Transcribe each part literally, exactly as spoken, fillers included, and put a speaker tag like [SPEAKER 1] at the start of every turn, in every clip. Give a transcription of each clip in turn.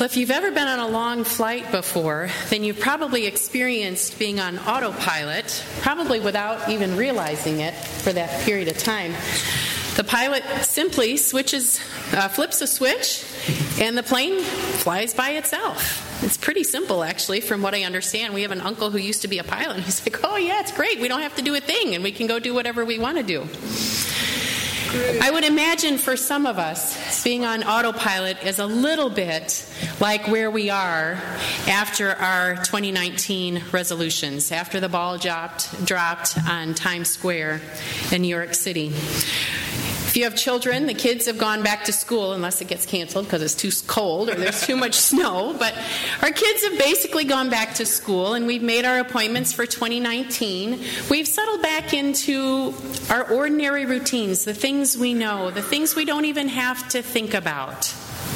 [SPEAKER 1] Well, if you've ever been on a long flight before, then you've probably experienced being on autopilot, probably without even realizing it for that period of time. The pilot simply switches, uh, flips a switch, and the plane flies by itself. It's pretty simple, actually, from what I understand. We have an uncle who used to be a pilot, and he's like, oh, yeah, it's great. We don't have to do a thing, and we can go do whatever we want to do. I would imagine for some of us, being on autopilot is a little bit like where we are after our twenty nineteen resolutions, after the ball dropped, dropped on Times Square in New York City. If you have children, the kids have gone back to school, unless it gets canceled because it's too cold or there's too much snow. But our kids have basically gone back to school, and we've made our appointments for twenty nineteen. We've settled back into our ordinary routines, the things we know, the things we don't even have to think about.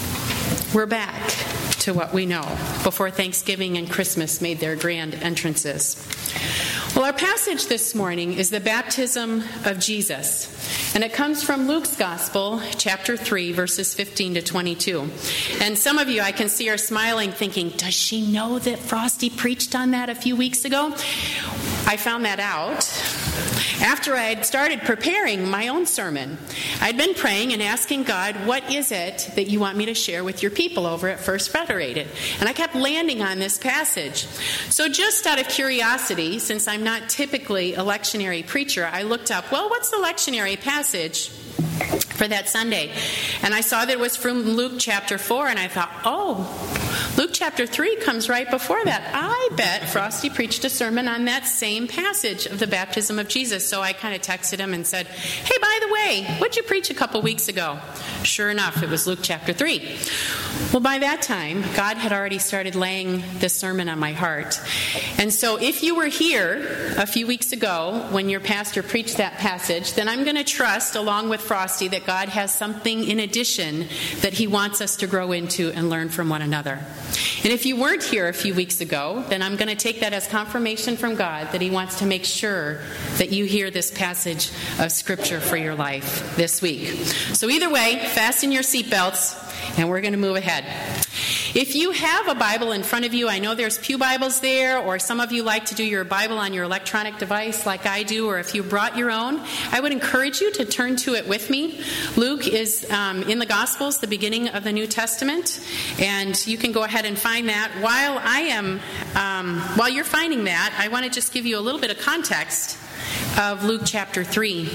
[SPEAKER 1] We're back to what we know before Thanksgiving and Christmas made their grand entrances. Well, our passage this morning is the baptism of Jesus. And it comes from Luke's Gospel, chapter three, verses fifteen to twenty-two. And some of you, I can see, are smiling, thinking, does she know that Frosty preached on that a few weeks ago? I found that out after I had started preparing my own sermon. I'd been praying and asking God, what is it that you want me to share with your people over at First Federated? And I kept landing on this passage. So just out of curiosity, since I'm not typically a lectionary preacher, I looked up, well, what's the lectionary passage for that Sunday? And I saw that it was from Luke chapter four, and I thought, oh, Luke chapter three comes right before that. I bet Frosty preached a sermon on that same passage of the baptism of Jesus. So I kind of texted him and said, hey, by the way, what'd you preach a couple weeks ago? Sure enough, it was Luke chapter three. Well, by that time, God had already started laying this sermon on my heart. And so if you were here a few weeks ago when your pastor preached that passage, then I'm going to trust, along with Frosty, that God has something in addition that he wants us to grow into and learn from one another. And if you weren't here a few weeks ago, then I'm going to take that as confirmation from God that he wants to make sure that you hear this passage of Scripture for your life this week. So either way, fasten your seatbelts, and we're going to move ahead. If you have a Bible in front of you, I know there's pew Bibles there, or some of you like to do your Bible on your electronic device like I do, or if you brought your own, I would encourage you to turn to it with me. Luke is um, in the Gospels, the beginning of the New Testament, and you can go ahead and find that. While I am, um, while you're finding that, I want to just give you a little bit of context of Luke chapter three.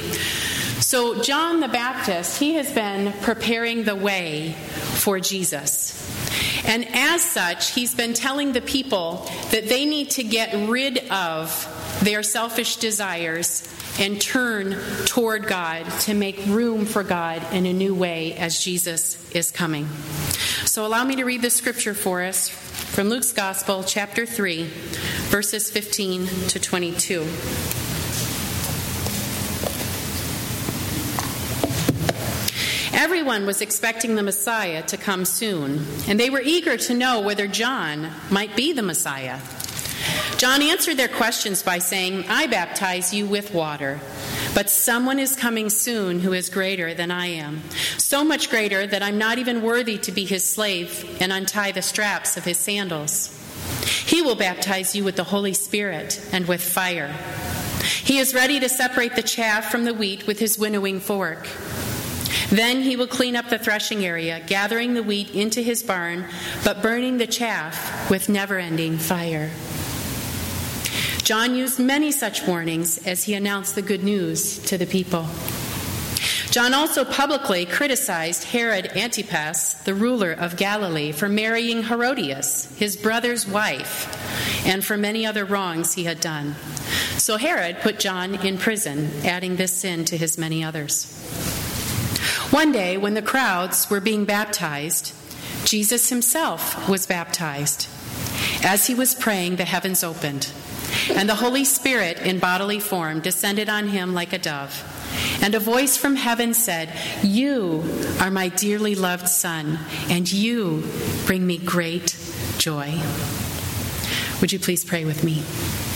[SPEAKER 1] So John the Baptist, he has been preparing the way for Jesus. And as such, he's been telling the people that they need to get rid of their selfish desires and turn toward God to make room for God in a new way as Jesus is coming. So allow me to read the scripture for us from Luke's Gospel, chapter three, verses fifteen to twenty-two. Everyone was expecting the Messiah to come soon, and they were eager to know whether John might be the Messiah. John answered their questions by saying, I baptize you with water, but someone is coming soon who is greater than I am, so much greater that I'm not even worthy to be his slave and untie the straps of his sandals. He will baptize you with the Holy Spirit and with fire. He is ready to separate the chaff from the wheat with his winnowing fork. Then he will clean up the threshing area, gathering the wheat into his barn, but burning the chaff with never-ending fire. John used many such warnings as he announced the good news to the people. John also publicly criticized Herod Antipas, the ruler of Galilee, for marrying Herodias, his brother's wife, and for many other wrongs he had done. So Herod put John in prison, adding this sin to his many others. One day, when the crowds were being baptized, Jesus himself was baptized. As he was praying, the heavens opened, and the Holy Spirit in bodily form descended on him like a dove. And a voice from heaven said, You are my dearly loved Son, and you bring me great joy. Would you please pray with me?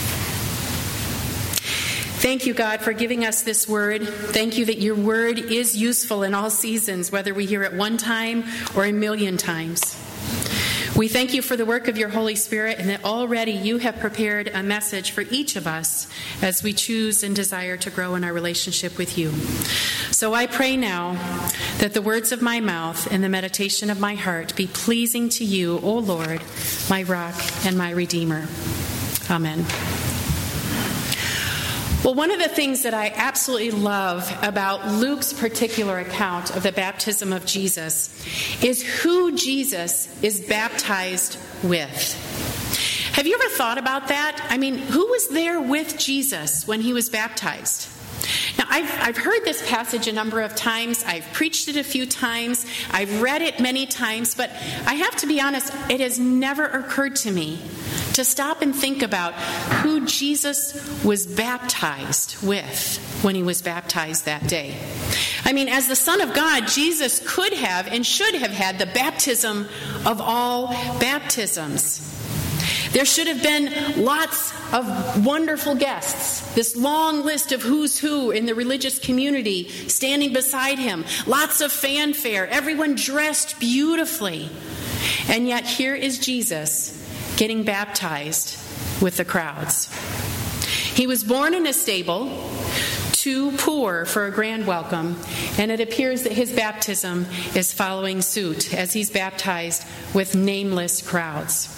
[SPEAKER 1] Thank you, God, for giving us this word. Thank you that your word is useful in all seasons, whether we hear it one time or a million times. We thank you for the work of your Holy Spirit and that already you have prepared a message for each of us as we choose and desire to grow in our relationship with you. So I pray now that the words of my mouth and the meditation of my heart be pleasing to you, O Lord, my rock and my redeemer. Amen. Well, one of the things that I absolutely love about Luke's particular account of the baptism of Jesus is who Jesus is baptized with. Have you ever thought about that? I mean, who was there with Jesus when he was baptized? Now, I've, I've heard this passage a number of times. I've preached it a few times. I've read it many times. But I have to be honest, it has never occurred to me to stop and think about who Jesus was baptized with when he was baptized that day. I mean, as the Son of God, Jesus could have and should have had the baptism of all baptisms. There should have been lots of wonderful guests, this long list of who's who in the religious community standing beside him, lots of fanfare, everyone dressed beautifully. And yet here is Jesus getting baptized with the crowds. He was born in a stable, too poor for a grand welcome, and it appears that his baptism is following suit as he's baptized with nameless crowds.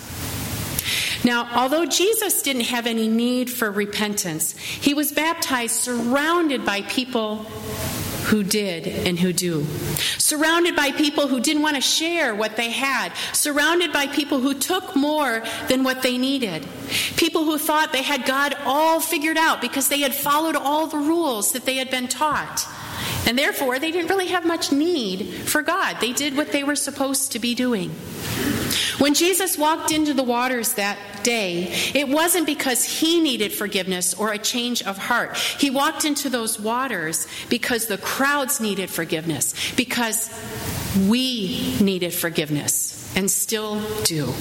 [SPEAKER 1] Now, although Jesus didn't have any need for repentance, he was baptized surrounded by people who did and who do. Surrounded by people who didn't want to share what they had. Surrounded by people who took more than what they needed. People who thought they had God all figured out because they had followed all the rules that they had been taught. And therefore, they didn't really have much need for God. They did what they were supposed to be doing. When Jesus walked into the waters that day, it wasn't because he needed forgiveness or a change of heart. He walked into those waters because the crowds needed forgiveness, because we needed forgiveness and still do.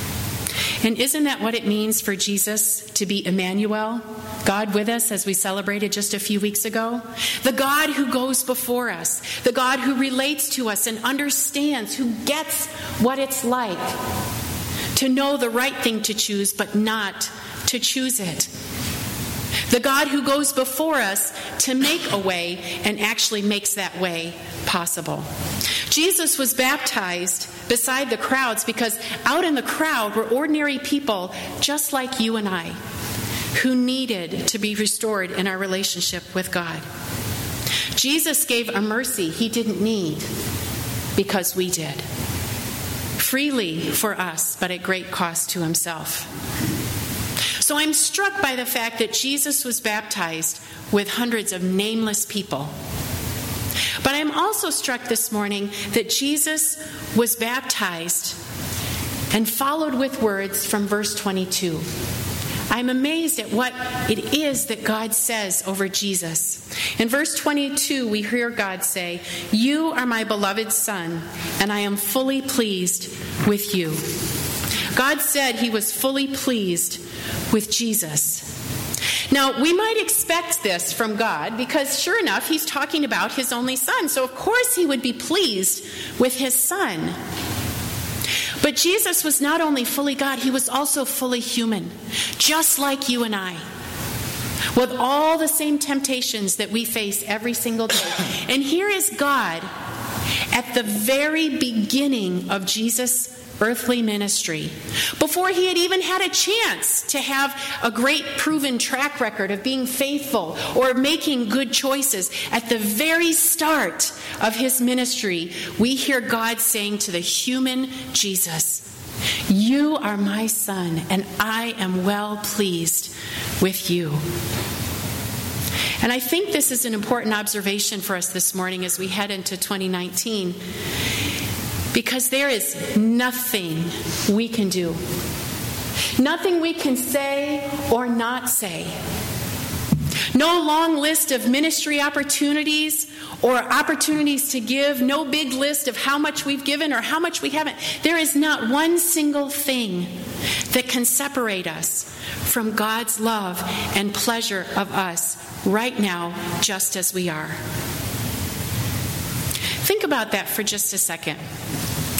[SPEAKER 1] And isn't that what it means for Jesus to be Emmanuel, God with us, as we celebrated just a few weeks ago? The God who goes before us, the God who relates to us and understands, who gets what it's like to know the right thing to choose, but not to choose it. The God who goes before us to make a way and actually makes that way possible. Jesus was baptized beside the crowds because out in the crowd were ordinary people just like you and I, who needed to be restored in our relationship with God. Jesus gave a mercy he didn't need because we did. Freely for us, but at great cost to himself. So I'm struck by the fact that Jesus was baptized with hundreds of nameless people. But I'm also struck this morning that Jesus was baptized and followed with words from verse twenty-two. I'm amazed at what it is that God says over Jesus. In verse twenty-two, we hear God say, "You are my beloved Son, and I am fully pleased with you." God said he was fully pleased with Jesus. Now, we might expect this from God because, sure enough, he's talking about his only Son. So, of course, he would be pleased with his Son. But Jesus was not only fully God, he was also fully human, just like you and I, with all the same temptations that we face every single day. And here is God at the very beginning of Jesus' earthly ministry, before he had even had a chance to have a great proven track record of being faithful or making good choices. At the very start of his ministry, we hear God saying to the human Jesus, "You are my Son, and I am well pleased with you." And I think this is an important observation for us this morning as we head into twenty nineteen. Because there is nothing we can do, nothing we can say or not say. No long list of ministry opportunities or opportunities to give, no big list of how much we've given or how much we haven't. There is not one single thing that can separate us from God's love and pleasure of us right now, just as we are. Think about that for just a second.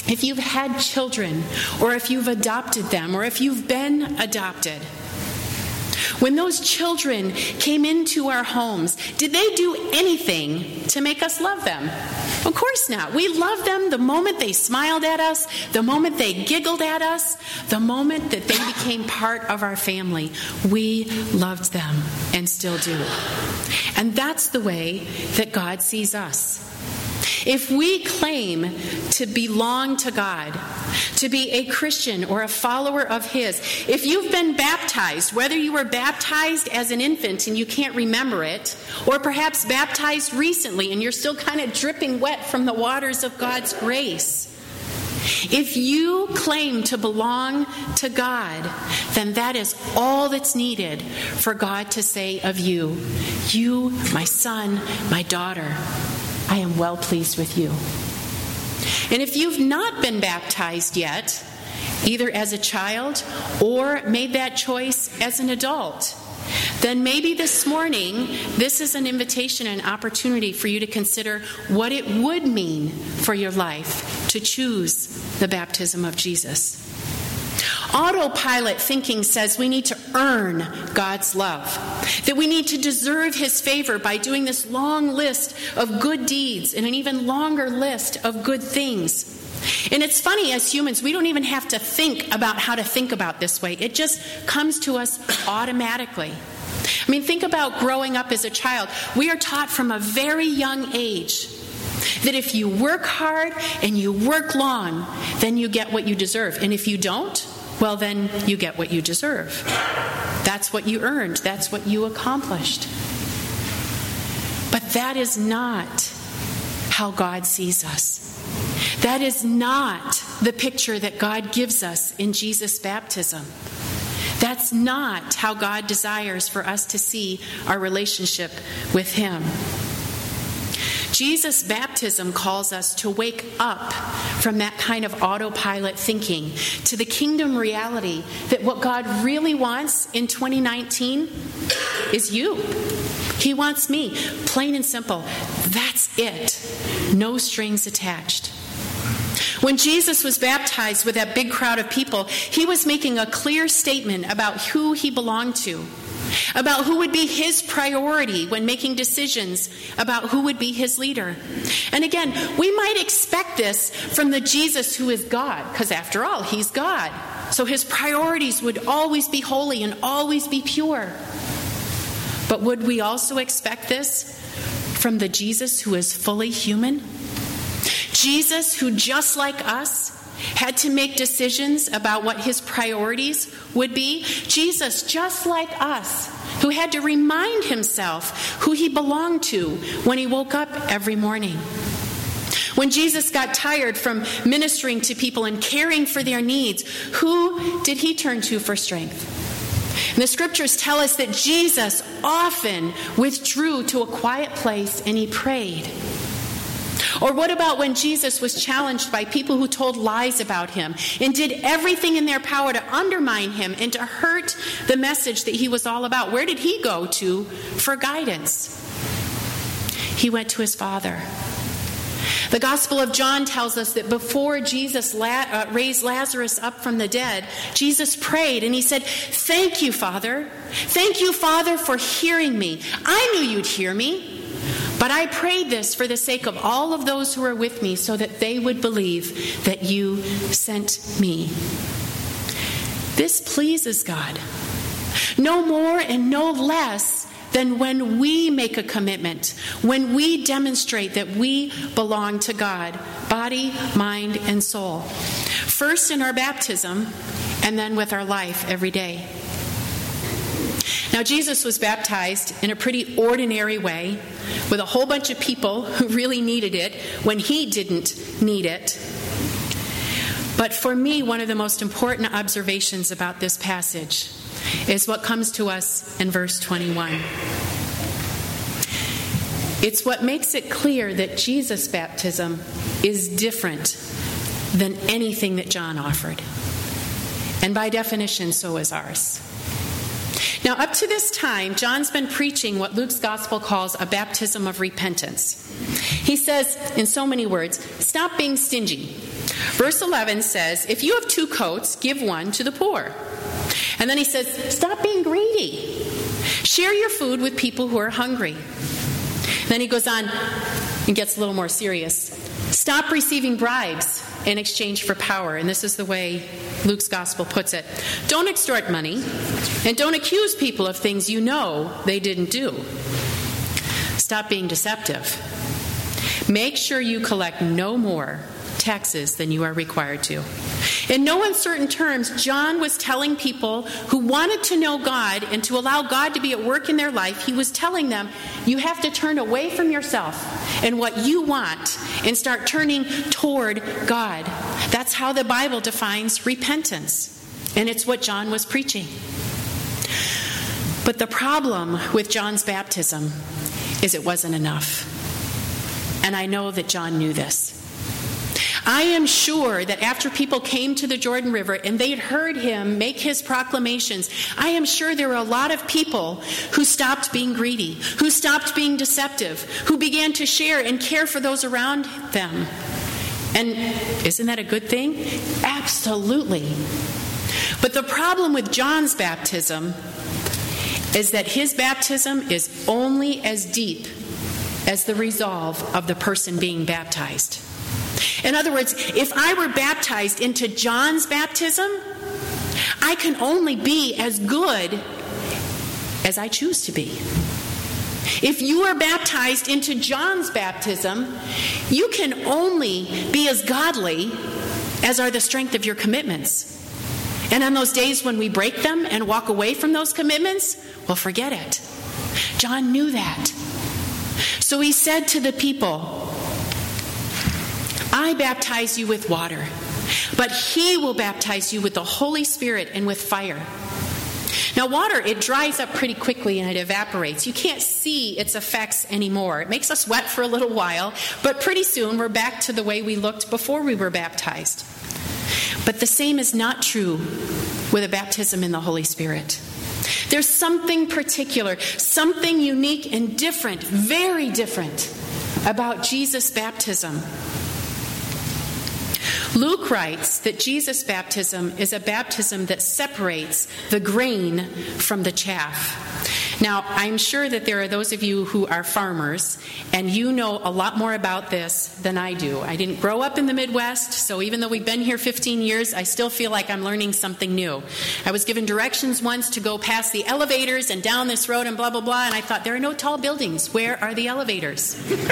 [SPEAKER 1] if you've had children, or if you've adopted them, or if you've been adopted, when those children came into our homes, did they do anything to make us love them? Of course not. We loved them the moment they smiled at us, the moment they giggled at us, the moment that they became part of our family. We loved them and still do. And that's the way that God sees us. If we claim to belong to God, to be a Christian or a follower of His, if you've been baptized, whether you were baptized as an infant and you can't remember it, or perhaps baptized recently and you're still kind of dripping wet from the waters of God's grace, if you claim to belong to God, then that is all that's needed for God to say of you, "You, my son, my daughter, I am well pleased with you." And if you've not been baptized yet, either as a child or made that choice as an adult, then maybe this morning, this is an invitation and opportunity for you to consider what it would mean for your life to choose the baptism of Jesus. Autopilot thinking says we need to earn God's love, that we need to deserve His favor by doing this long list of good deeds and an even longer list of good things. And it's funny, as humans, we don't even have to think about how to think about this way. It just comes to us automatically. I mean, think about growing up as a child. We are taught from a very young age that if you work hard and you work long, then you get what you deserve. And if you don't, well, then you get what you deserve. That's what you earned. That's what you accomplished. But that is not how God sees us. That is not the picture that God gives us in Jesus' baptism. That's not how God desires for us to see our relationship with Him. Jesus' baptism calls us to wake up from that kind of autopilot thinking to the kingdom reality that what God really wants in twenty nineteen is you. He wants me, plain and simple. That's it. No strings attached. When Jesus was baptized with that big crowd of people, He was making a clear statement about who He belonged to, about who would be His priority when making decisions about who would be His leader. And again, we might expect this from the Jesus who is God, because after all, He's God. So His priorities would always be holy and always be pure. But would we also expect this from the Jesus who is fully human? Jesus, who just like us, had to make decisions about what His priorities would be. Jesus, just like us, who had to remind Himself who He belonged to when He woke up every morning. When Jesus got tired from ministering to people and caring for their needs, who did He turn to for strength? And the scriptures tell us that Jesus often withdrew to a quiet place and He prayed. Or what about when Jesus was challenged by people who told lies about Him and did everything in their power to undermine Him and to hurt the message that He was all about? Where did He go to for guidance? He went to His Father. The Gospel of John tells us that before Jesus la- uh, raised Lazarus up from the dead, Jesus prayed and He said, "Thank you, Father. Thank you, Father, for hearing me. I knew you'd hear me. But I prayed this for the sake of all of those who are with me, so that they would believe that you sent me." This pleases God. No more and no less than when we make a commitment, when we demonstrate that we belong to God, body, mind, and soul. First in our baptism, and then with our life every day. Now, Jesus was baptized in a pretty ordinary way, with a whole bunch of people who really needed it when He didn't need it. But for me, one of the most important observations about this passage is what comes to us in verse twenty-one. It's what makes it clear that Jesus' baptism is different than anything that John offered. And by definition, so is ours. Now, up to this time, John's been preaching what Luke's gospel calls a baptism of repentance. He says, in so many words, stop being stingy. Verse eleven says, if you have two coats, give one to the poor. And then he says, stop being greedy. Share your food with people who are hungry. Then he goes on and gets a little more serious. Stop receiving bribes in exchange for power. And this is the way Luke's gospel puts it. Don't extort money, and don't accuse people of things you know they didn't do. Stop being deceptive. Make sure you collect no more taxes than you are required to. In no uncertain terms, John was telling people who wanted to know God and to allow God to be at work in their life, he was telling them, you have to turn away from yourself and what you want and start turning toward God. That's how the Bible defines repentance. And it's what John was preaching. But the problem with John's baptism is it wasn't enough. And I know that John knew this. I am sure that after people came to the Jordan River and they'd heard him make his proclamations, I am sure there were a lot of people who stopped being greedy, who stopped being deceptive, who began to share and care for those around them. And isn't that a good thing? Absolutely. But the problem with John's baptism is that his baptism is only as deep as the resolve of the person being baptized. In other words, if I were baptized into John's baptism, I can only be as good as I choose to be. If you are baptized into John's baptism, you can only be as godly as are the strength of your commitments. And on those days when we break them and walk away from those commitments, well, forget it. John knew that. So he said to the people, I baptize you with water, but he will baptize you with the Holy Spirit and with fire. Now, water, it dries up pretty quickly and it evaporates. You can't see its effects anymore. It makes us wet for a little while, but pretty soon we're back to the way we looked before we were baptized. But the same is not true with a baptism in the Holy Spirit. There's something particular, something unique and different, very different about Jesus' baptism. Luke writes that Jesus' baptism is a baptism that separates the grain from the chaff. Now, I'm sure that there are those of you who are farmers, and you know a lot more about this than I do. I didn't grow up in the Midwest, so even though we've been here fifteen years, I still feel like I'm learning something new. I was given directions once to go past the elevators and down this road and blah, blah, blah, and I thought, there are no tall buildings. Where are the elevators?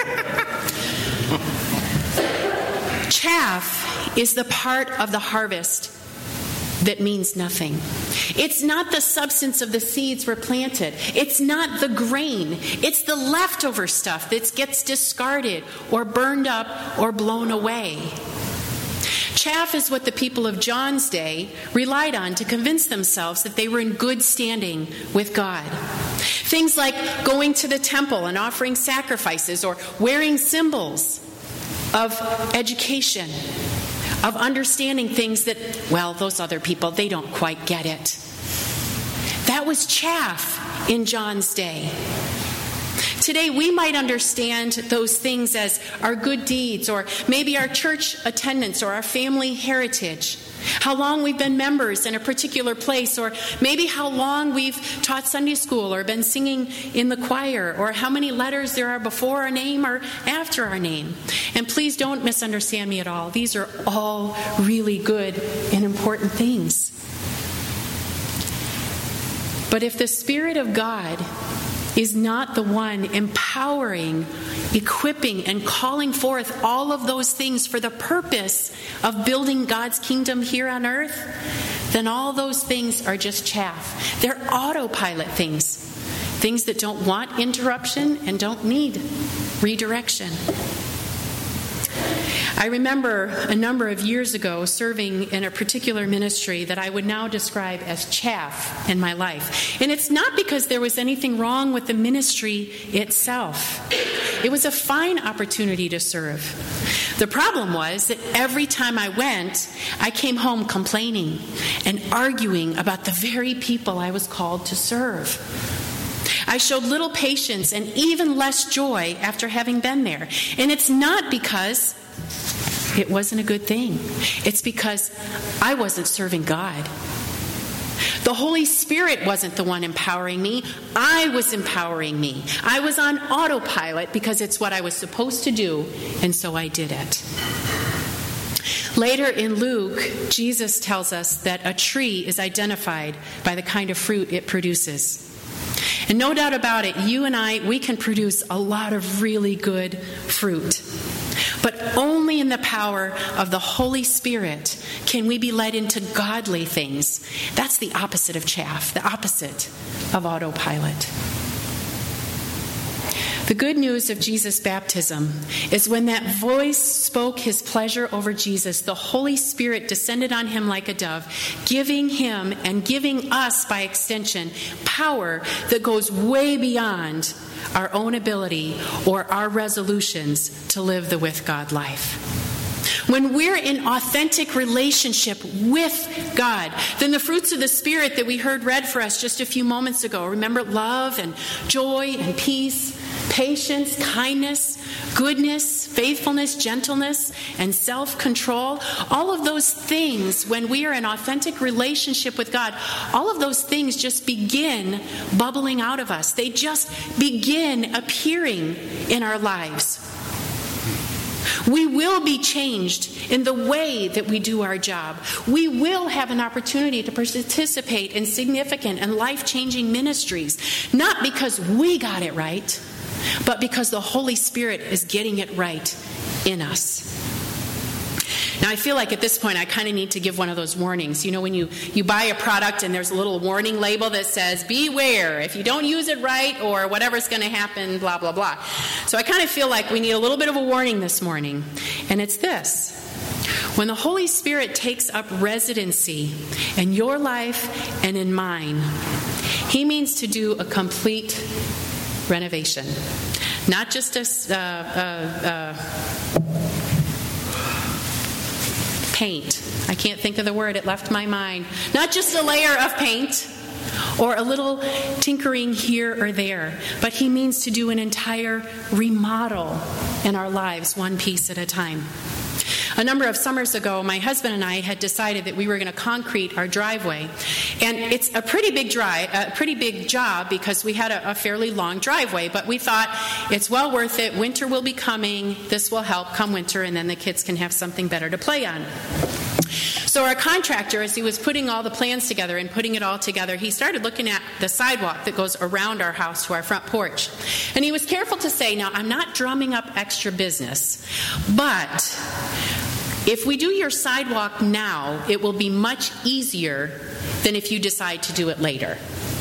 [SPEAKER 1] Chaff is the part of the harvest that means nothing. It's not the substance of the seeds were planted. It's not the grain. It's the leftover stuff that gets discarded or burned up or blown away. Chaff is what the people of John's day relied on to convince themselves that they were in good standing with God. Things like going to the temple and offering sacrifices or wearing symbols of education, of understanding things that, well, those other people, they don't quite get it. That was chaff in John's day. Today, we might understand those things as our good deeds, or maybe our church attendance, or our family heritage. How long we've been members in a particular place, or maybe how long we've taught Sunday school or been singing in the choir, or how many letters there are before our name or after our name. And please don't misunderstand me at all. These are all really good and important things. But if the Spirit of God is not the one empowering, equipping, and calling forth all of those things for the purpose of building God's kingdom here on earth, then all those things are just chaff. They're autopilot things, things that don't want interruption and don't need redirection. I remember a number of years ago serving in a particular ministry that I would now describe as chaff in my life. And it's not because there was anything wrong with the ministry itself. It was a fine opportunity to serve. The problem was that every time I went, I came home complaining and arguing about the very people I was called to serve. I showed little patience and even less joy after having been there. And it's not because it wasn't a good thing. It's because I wasn't serving God. The Holy Spirit wasn't the one empowering me. I was empowering me. I was on autopilot because it's what I was supposed to do, and so I did it. Later in Luke, Jesus tells us that a tree is identified by the kind of fruit it produces. And no doubt about it, you and I, we can produce a lot of really good fruit. But only in the power of the Holy Spirit can we be led into godly things. That's the opposite of chaff, the opposite of autopilot. The good news of Jesus' baptism is when that voice spoke his pleasure over Jesus, the Holy Spirit descended on him like a dove, giving him and giving us, by extension, power that goes way beyond our own ability or our resolutions to live the with God life. When we're in authentic relationship with God, then the fruits of the Spirit that we heard read for us just a few moments ago, remember, love and joy and peace, patience, kindness, goodness, faithfulness, gentleness, and self-control, all of those things, when we are in authentic relationship with God, all of those things just begin bubbling out of us. They just begin appearing in our lives. We will be changed in the way that we do our job. We will have an opportunity to participate in significant and life-changing ministries, not because we got it right, but because the Holy Spirit is getting it right in us. Now, I feel like at this point I kind of need to give one of those warnings. You know, when you, you buy a product and there's a little warning label that says, beware, if you don't use it right or whatever's going to happen, blah, blah, blah. So I kind of feel like we need a little bit of a warning this morning. And it's this. When the Holy Spirit takes up residency in your life and in mine, he means to do a complete renovation. Not just a... Uh, uh, uh, paint. I can't think of the word. It left my mind. Not just a layer of paint or a little tinkering here or there, but he means to do an entire remodel in our lives, one piece at a time. A number of summers ago, my husband and I had decided that we were going to concrete our driveway. And it's a pretty big dry, a pretty big job because we had a, a fairly long driveway, but we thought it's well worth it. Winter will be coming. This will help come winter, and then the kids can have something better to play on. So our contractor, as he was putting all the plans together and putting it all together, he started looking at the sidewalk that goes around our house to our front porch. And he was careful to say, now, I'm not drumming up extra business, but if we do your sidewalk now, it will be much easier than if you decide to do it later.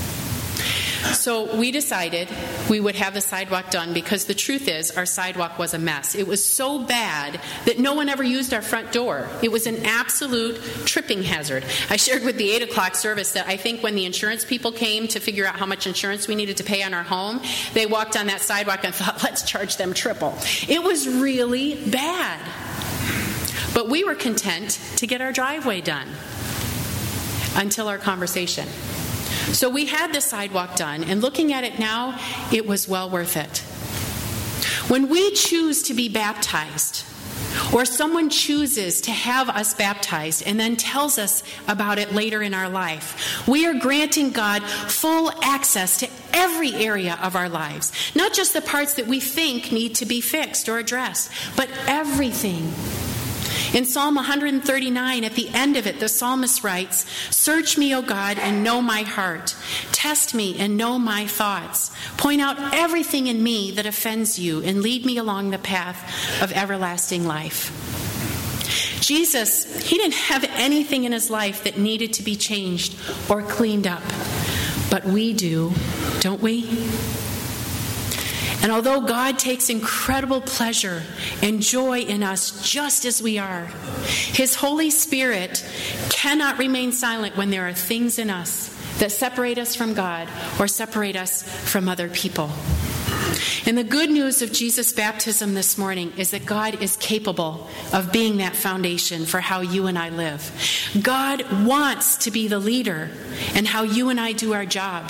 [SPEAKER 1] So we decided we would have the sidewalk done because the truth is our sidewalk was a mess. It was so bad that no one ever used our front door. It was an absolute tripping hazard. I shared with the eight o'clock service that I think when the insurance people came to figure out how much insurance we needed to pay on our home, they walked on that sidewalk and thought, let's charge them triple. It was really bad. But we were content to get our driveway done until our conversation. So we had the sidewalk done, and looking at it now, it was well worth it. When we choose to be baptized, or someone chooses to have us baptized and then tells us about it later in our life, we are granting God full access to every area of our lives. Not just the parts that we think need to be fixed or addressed, but everything. In Psalm one thirty-nine, at the end of it, the psalmist writes, "Search me, O God, and know my heart. Test me and know my thoughts. Point out everything in me that offends you, and lead me along the path of everlasting life." Jesus, he didn't have anything in his life that needed to be changed or cleaned up. But we do, don't we? And although God takes incredible pleasure and joy in us just as we are, his Holy Spirit cannot remain silent when there are things in us that separate us from God or separate us from other people. And the good news of Jesus' baptism this morning is that God is capable of being that foundation for how you and I live. God wants to be the leader in how you and I do our jobs.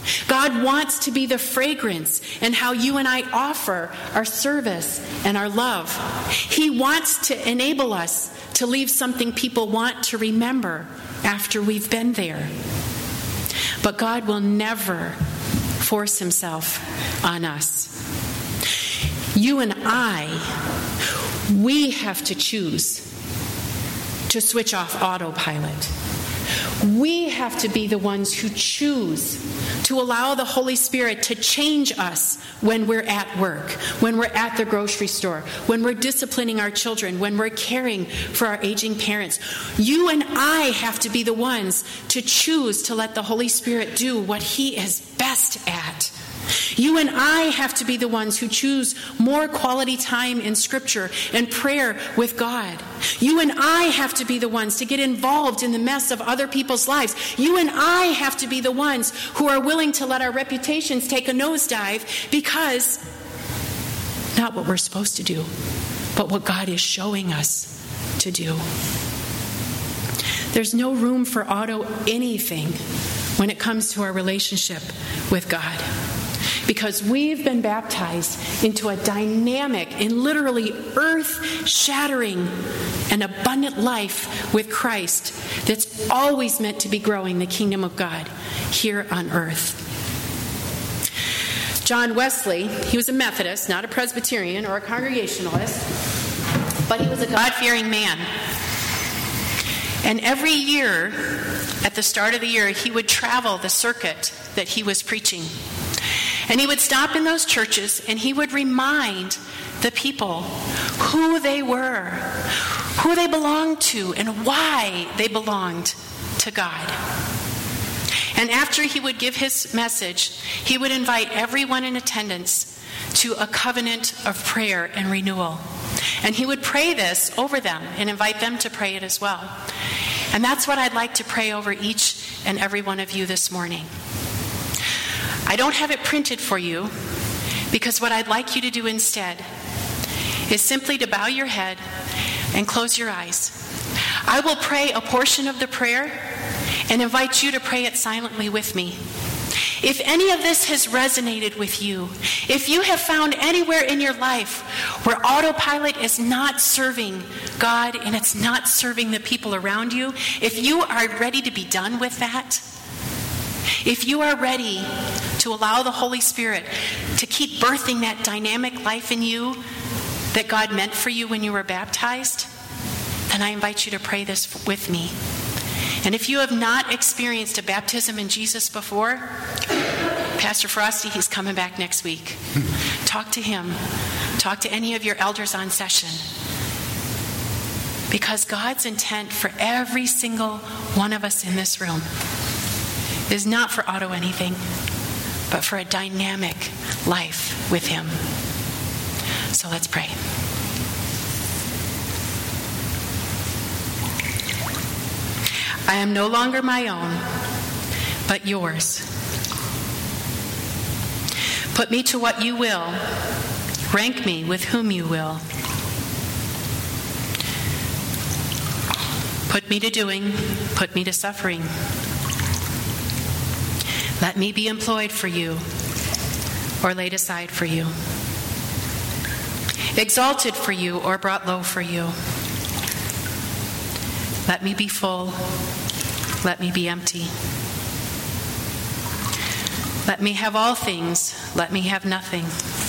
[SPEAKER 1] God wants to be the fragrance in how you and I offer our service and our love. He wants to enable us to leave something people want to remember after we've been there. But God will never force himself on us. You and I, we have to choose to switch off autopilot. We have to be the ones who choose to allow the Holy Spirit to change us when we're at work, when we're at the grocery store, when we're disciplining our children, when we're caring for our aging parents. You and I have to be the ones to choose to let the Holy Spirit do what he is best at. You and I have to be the ones who choose more quality time in Scripture and prayer with God. You and I have to be the ones to get involved in the mess of other people's lives. You and I have to be the ones who are willing to let our reputations take a nosedive because not what we're supposed to do, but what God is showing us to do. There's no room for auto anything when it comes to our relationship with God. Because we've been baptized into a dynamic and literally earth-shattering and abundant life with Christ that's always meant to be growing the kingdom of God here on earth. John Wesley, he was a Methodist, not a Presbyterian or a Congregationalist, but he was a God-fearing man. And every year, at the start of the year, he would travel the circuit that he was preaching. And he would stop in those churches and he would remind the people who they were, who they belonged to, and why they belonged to God. And after he would give his message, he would invite everyone in attendance to a covenant of prayer and renewal. And he would pray this over them and invite them to pray it as well. And that's what I'd like to pray over each and every one of you this morning. I don't have it printed for you because what I'd like you to do instead is simply to bow your head and close your eyes. I will pray a portion of the prayer and invite you to pray it silently with me. If any of this has resonated with you, if you have found anywhere in your life where autopilot is not serving God and it's not serving the people around you, if you are ready to be done with that, if you are ready to allow the Holy Spirit to keep birthing that dynamic life in you that God meant for you when you were baptized, then I invite you to pray this with me. And if you have not experienced a baptism in Jesus before, Pastor Frosty, he's coming back next week. Talk to him. Talk to any of your elders on session. Because God's intent for every single one of us in this room is not for auto anything, but for a dynamic life with him. So let's pray. I am no longer my own, but yours. Put me to what you will. Rank me with whom you will. Put me to doing, put me to suffering. Let me be employed for you or laid aside for you, exalted for you or brought low for you. Let me be full. Let me be empty. Let me have all things. Let me have nothing.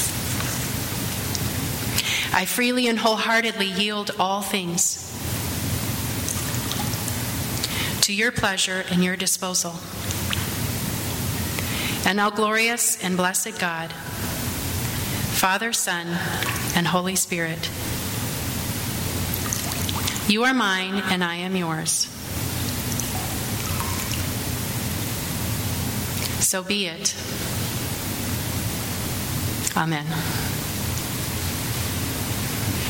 [SPEAKER 1] I freely and wholeheartedly yield all things to your pleasure and your disposal. And now, glorious and blessed God, Father, Son, and Holy Spirit, you are mine and I am yours. So be it. Amen.